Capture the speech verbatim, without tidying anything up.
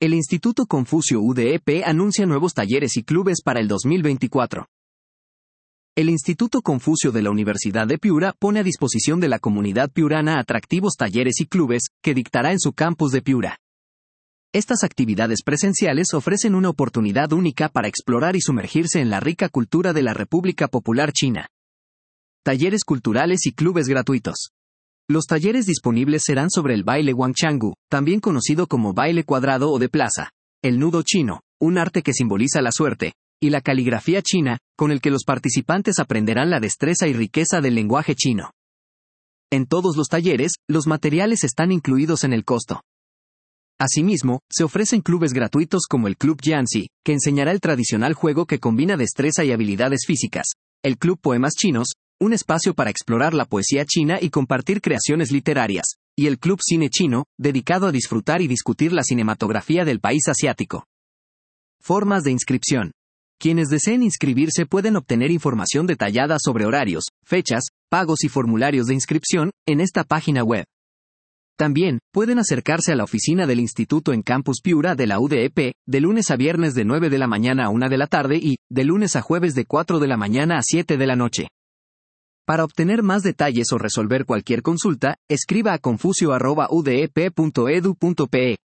El Instituto Confucio U D E P anuncia nuevos talleres y clubes para el dos mil veinticuatro. El Instituto Confucio de la Universidad de Piura pone a disposición de la comunidad piurana atractivos talleres y clubes que dictará en su campus de Piura. Estas actividades presenciales ofrecen una oportunidad única para explorar y sumergirse en la rica cultura de la República Popular China. Talleres culturales y clubes gratuitos. Los talleres disponibles serán sobre el baile Guangchangu, también conocido como baile cuadrado o de plaza, el nudo chino, un arte que simboliza la suerte, y la caligrafía china, con el que los participantes aprenderán la destreza y riqueza del lenguaje chino. En todos los talleres, los materiales están incluidos en el costo. Asimismo, se ofrecen clubes gratuitos como el Club Yanxi, que enseñará el tradicional juego que combina destreza y habilidades físicas, el Club Poemas Chinos, un espacio para explorar la poesía china y compartir creaciones literarias, y el Club Cine Chino, dedicado a disfrutar y discutir la cinematografía del país asiático. Formas de inscripción. Quienes deseen inscribirse pueden obtener información detallada sobre horarios, fechas, pagos y formularios de inscripción en esta página web. También, pueden acercarse a la oficina del Instituto en Campus Piura de la U D E P, de lunes a viernes de nueve de la mañana a una de la tarde y, de lunes a jueves de cuatro de la mañana a siete de la noche. Para obtener más detalles o resolver cualquier consulta, escriba a confucio arroba u d e p punto edu punto p e.